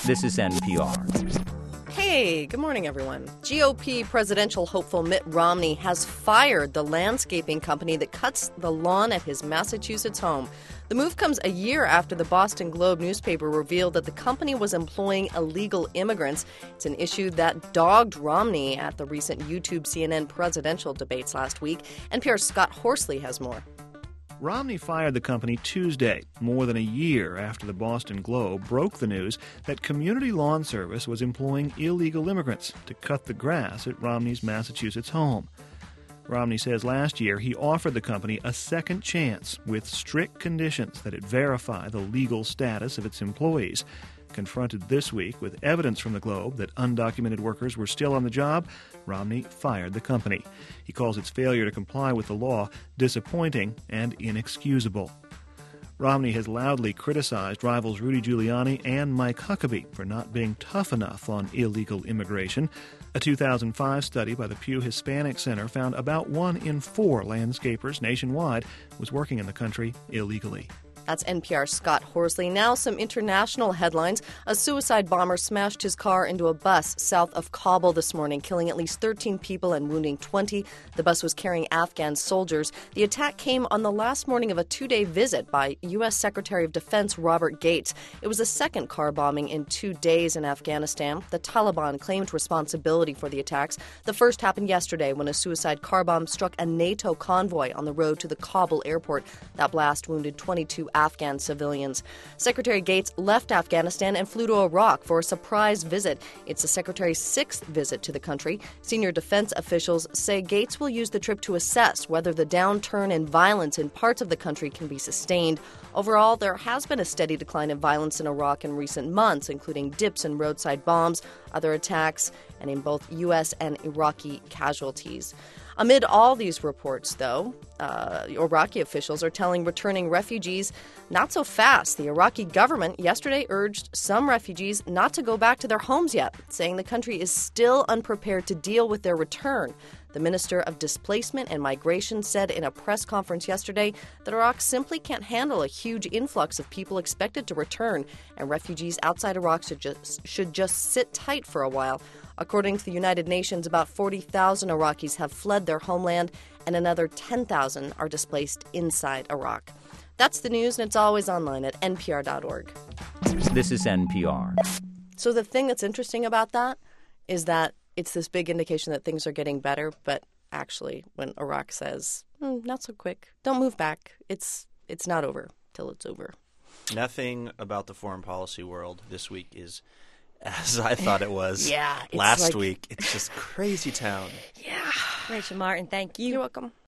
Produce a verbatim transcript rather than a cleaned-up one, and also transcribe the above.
This is N P R. Hey, good morning, everyone. G O P presidential hopeful Mitt Romney has fired the landscaping company that cuts the lawn at his Massachusetts home. The move comes a year after the Boston Globe newspaper revealed that the company was employing illegal immigrants. It's an issue that dogged Romney at the recent YouTube C N N presidential debates last week. N P R's Scott Horsley has more. Romney fired the company Tuesday, more than a year after the Boston Globe broke the news that Community Lawn Service was employing illegal immigrants to cut the grass at Romney's Massachusetts home. Romney says last year he offered the company a second chance with strict conditions that it verify the legal status of its employees. Confronted this week with evidence from the Globe that undocumented workers were still on the job, Romney fired the company. He calls its failure to comply with the law disappointing and inexcusable. Romney has loudly criticized rivals Rudy Giuliani and Mike Huckabee for not being tough enough on illegal immigration. A two thousand five study by the Pew Hispanic Center found about one in four landscapers nationwide was working in the country illegally. That's N P R's Scott Horsley. Now some international headlines. A suicide bomber smashed his car into a bus south of Kabul this morning, killing at least thirteen people and wounding twenty. The bus was carrying Afghan soldiers. The attack came on the last morning of a two-day visit by U S Secretary of Defense Robert Gates. It was the second car bombing in two days in Afghanistan. The Taliban claimed responsibility for the attacks. The first happened yesterday when a suicide car bomb struck a NATO convoy on the road to the Kabul airport. That blast wounded twenty-two Afghan civilians. Secretary Gates left Afghanistan and flew to Iraq for a surprise visit. It's the secretary's sixth visit to the country. Senior defense officials say Gates will use the trip to assess whether the downturn in violence in parts of the country can be sustained. Overall, there has been a steady decline in violence in Iraq in recent months, including dips in roadside bombs, other attacks, and in both U S and Iraqi casualties. Amid all these reports, though, uh, Iraqi officials are telling returning refugees not so fast. The Iraqi government yesterday urged some refugees not to go back to their homes yet, saying the country is still unprepared to deal with their return. The Minister of Displacement and Migration said in a press conference yesterday that Iraq simply can't handle a huge influx of people expected to return, and refugees outside Iraq should just, should just sit tight for a while. According to the United Nations, about forty thousand Iraqis have fled their homeland, and another ten thousand are displaced inside Iraq. That's the news, and it's always online at N P R dot org. This is N P R. So the thing that's interesting about that is that it's this big indication that things are getting better, but actually when Iraq says, mm, not so quick, don't move back, it's it's not over till it's over. Nothing about the foreign policy world this week is as I thought it was yeah, last like, week. It's just crazy town. Yeah. Rachel Martin, thank you. You're welcome.